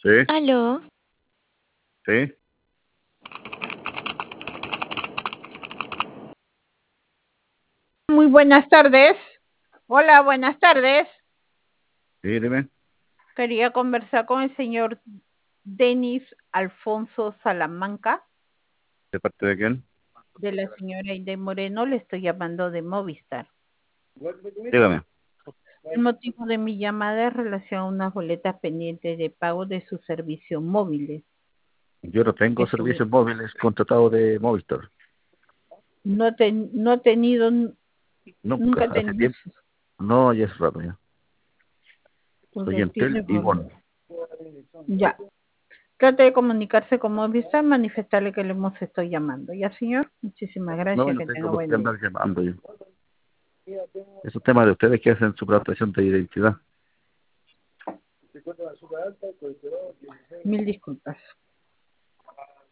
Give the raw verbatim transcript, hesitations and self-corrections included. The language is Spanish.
Sí, Aló, sí, Muy buenas tardes. Hola, buenas tardes. sí, dime. Quería conversar con el señor Denis Alfonso Salamanca, ¿De parte de quién? de la señora Aide Moreno. Le estoy llamando de Movistar. Dígame. El motivo de mi llamada es relación a unas boletas pendientes de pago de sus servicios móviles. Yo no tengo Estuve, servicios móviles contratados de Movistar. no, te, no he tenido, Nunca, nunca he hace tenido, tiempo. No, ya es rato ya. Soy porque Entel tiene y One. ya. Trate de comunicarse con Movistar, manifestarle que le hemos estoy llamando. ¿Ya, señor? Muchísimas No, gracias, no que tengo tenga por qué buen día. andar llamando yo. Es un tema de ustedes que hacen su protección de identidad. Mil disculpas.